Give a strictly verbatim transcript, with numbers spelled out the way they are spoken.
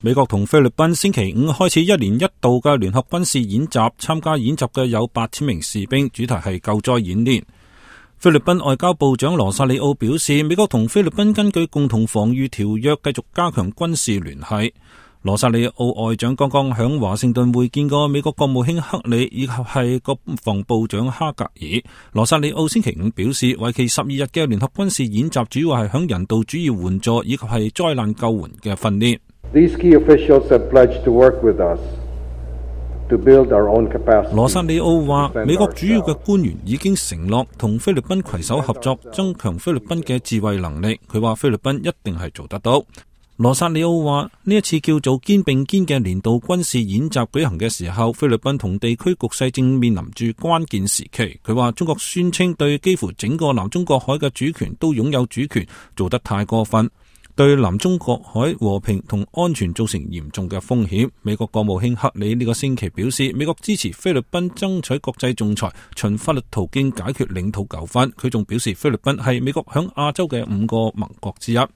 美國同菲律賓星期五開始一年一度嘅聯合軍事演習，參加演習嘅有八千名士兵，主題係救災演練。菲律賓外交部長羅薩里奧表示，美國同菲律賓根據共同防禦條約繼續加強軍事聯繫。羅薩里奧外長剛剛響華盛頓會見過美國國務卿克里以及係國防部長哈格爾。羅薩里奧星期五表示，為期十二日嘅聯合軍事演習主要係響人道主義援助以及係災難救援嘅訓練。 These key officials have pledged to work with us to build our own capacity. 羅薩里奧話，美國主要嘅官員已經承諾同菲律賓攜手合作，增強菲律賓嘅自衛能力。佢話菲律賓一定係做得到。羅薩里奧話，呢一次叫做肩並肩嘅年度軍事演習舉行嘅時候，菲律賓同地區局勢正面臨住關鍵時期。佢話中國宣稱對幾乎整個南中國海嘅主權都擁有主權，做得太過分，對南中國海和平同安全造成嚴重嘅風險。美國國務卿克里呢個星期表示，美國支持菲律賓爭取國際仲裁，循法律途徑解決領土糾紛。佢仲表示，菲律賓係美國響亞洲嘅五個盟國之一。